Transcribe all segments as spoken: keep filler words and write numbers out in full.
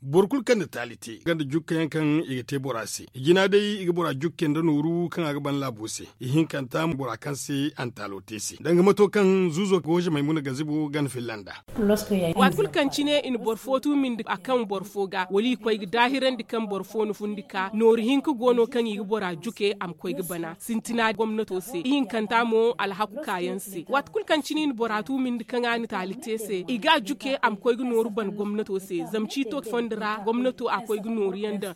borkul kan talite ganda jukkan kan iga te borase igina dai iga bora jukken da nuru kan aga ban labose ihin kan ta bora kan se antalotesi danga mato kan zuzo ko je maimuna gazibo gan finlanda watkul kan cine in borfotu min akan borfoga wali koy dahiran di kan borfonu fundika nori hinku gono kan iga bora juke am koy bana sintina gwamnato se ihin kan ta mo alhaku kayan se watkul kan cine in boratu min kan ani talite se iga juke am koy noru ban gwamnato se zamci to fondra gwamnato akoy gnori yanda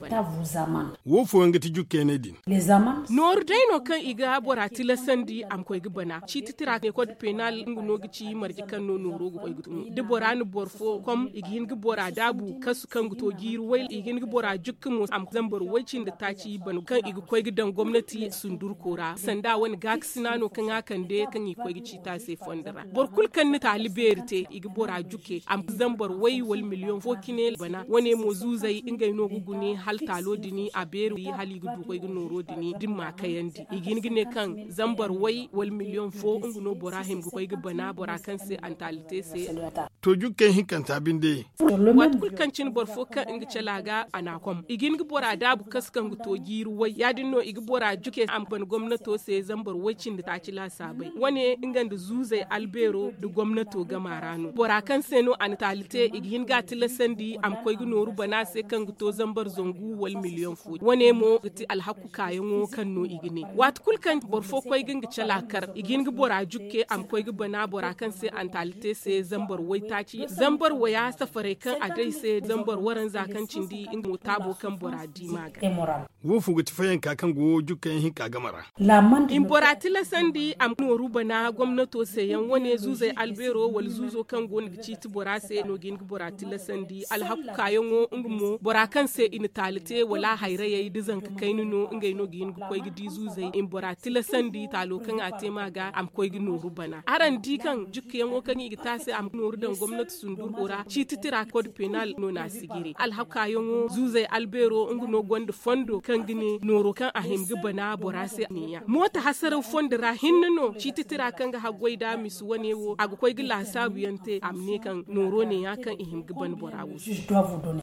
wo fo ngati jukke ne din nor dayno kan iga bora tilasandi am koy gbana ci titira ne code penal nguno gici marji kan no noro go koy gutum de bora ni borfo kom igin gi bora dabu kasu kan guto giru wai igin gi bora jukku mu am zambar wacin da taci ban kan iga koy gidan gwamnati sundur kora sanda wani gaksina no kan akan de kan i koy gici ta se fondra borkul kan ni taliberte iga bora juke am zambar wai wal miliyon fokine bana wane mo zuzai ingai no gugune hal talo dini a beru yi hali gudu koy gnoro dini dimma kayandi igin gine kan zambar wai wal miliyon fo nguno borahim koy gbana bora kan se antalite se to jukken hinkan tabinde wat kul kan cin bor fo ka ingi celaga anakom igin gi bora dabu kaskan guto giru wai yadinno igi bora juke am ban gwamnato se zambar wacin da ta ci la sabai wane ingan da zuzai albero da gwamnato gamarano bora kan se no antalite igin ga tilasandi am koy gnoru bana se kan guto zambar zongu wal miliyon fu wane mo gati alhaku kayan wo kan no igine wat kul kan borfo koy ginga chalakar igin gi bora jukke am koy gi bana bora kan se antalite se zambar wai taci zambar waya safare kan adai se zambar waran zakan cindi in mutabo kan bora dimaga wo fu gati fayan ka kan go jukken hin ka gamara in bora tilasandi am noru bana gwamnato se yan wane zuzai albero wal zuzo kan go ngi ci bora se no gin gi bora tilasandi alhaku kayan wo ngumo bora kan se in talite wala hayra yayi dizan ka kainu no ngay no gin koy gidi zuzai in bora tilasandi talo kan atema ga am koy gi no rubana aran di kan jukke yan kan yi tase am no rudan gwamnati sundur ora ci titira code penal no na sigiri al hakka yan zuzai albero nguno gondo fondo kan gini noro kan ahim gi bana bora se niya mota hasaru fondira hinno ci titira kan ga hagoida misu wane wo aga koy gi la sabu yante amne kan noro ne ya kan ihim gi ban bora wo